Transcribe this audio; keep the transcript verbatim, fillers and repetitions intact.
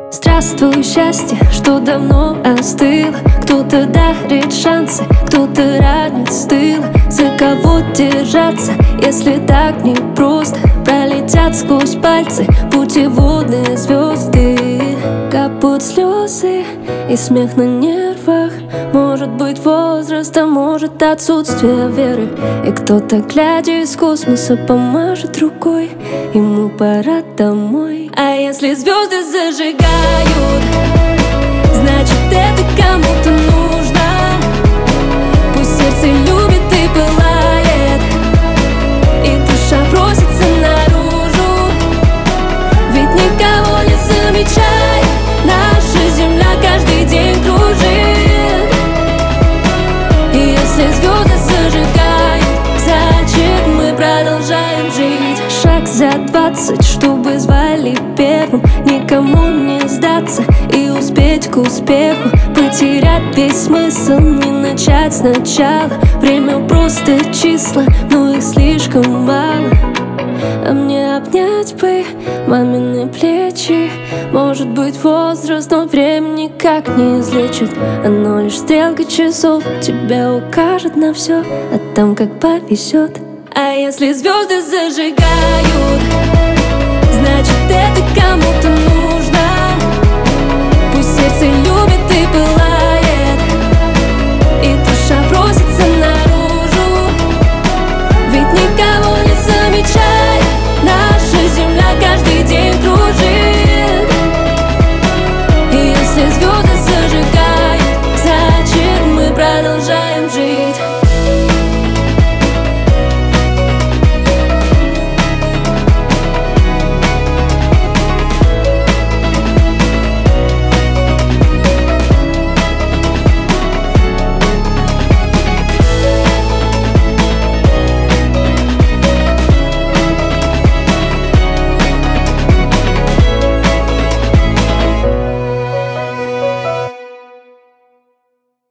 Здравствуй, счастье, что давно остыло. Кто-то дарит шансы, кто-то ранит с тыла. За кого держаться, если так непросто? Пролетят сквозь пальцы путеводные звезды. Капут слезы и смех на нервах. Может быть возраст, а может отсутствие веры. И кто-то, глядя из космоса, помашет рукой. Ему пора домой. А если звезды зажигают, значит это кому-то нужно. Пусть сердце любит и пылает, и душа просится наружу. Ведь никого не замечай, наша земля каждый день кружит. И если звезды зажигают, значит мы продолжаем жить. Шаг за двадцать, чтобы звали первым. Никому не сдаться и успеть к успеху. Потерять весь смысл, не начать сначала. Время просто числа, но их слишком мало. А мне обнять бы мамины плечи. Может быть возраст, но время никак не излечит. Оно лишь стрелка часов тебя укажет на все, а там как повезет. А если звезды зажигают, значит это кому-то нужно. Пусть сердце любит